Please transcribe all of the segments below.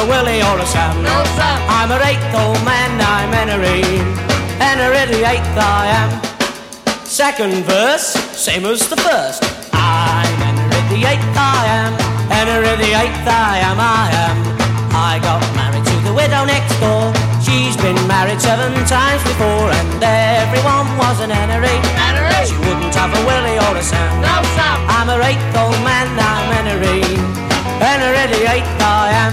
Willie or a Sam. No, Sam. I'm a eighth old man, I'm Henry. Henry the eighth I am. Second verse, same as the first. I'm Henry the eighth I am. Henry the eighth I am. I got married to the widow next door. She's been married 7 times before, and everyone was an Henry. Henry. She wouldn't have a Willie or a Sam. No, Sam. I'm a eighth old man, I'm Henry. Henry the eighth I am.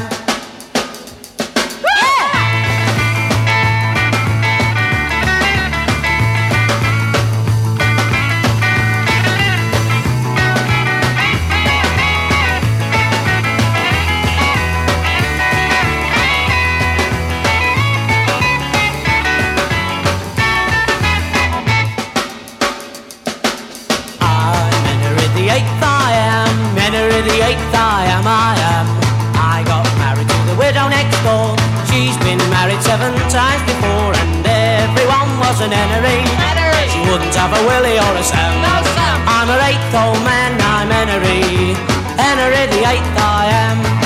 I got married to the widow next door. She's been married 7 times before, and everyone was an Henry. Henry. She wouldn't have a Willie or a Sam. No, Sam. I'm an eighth old man, I'm Henry. Henry the eighth I am.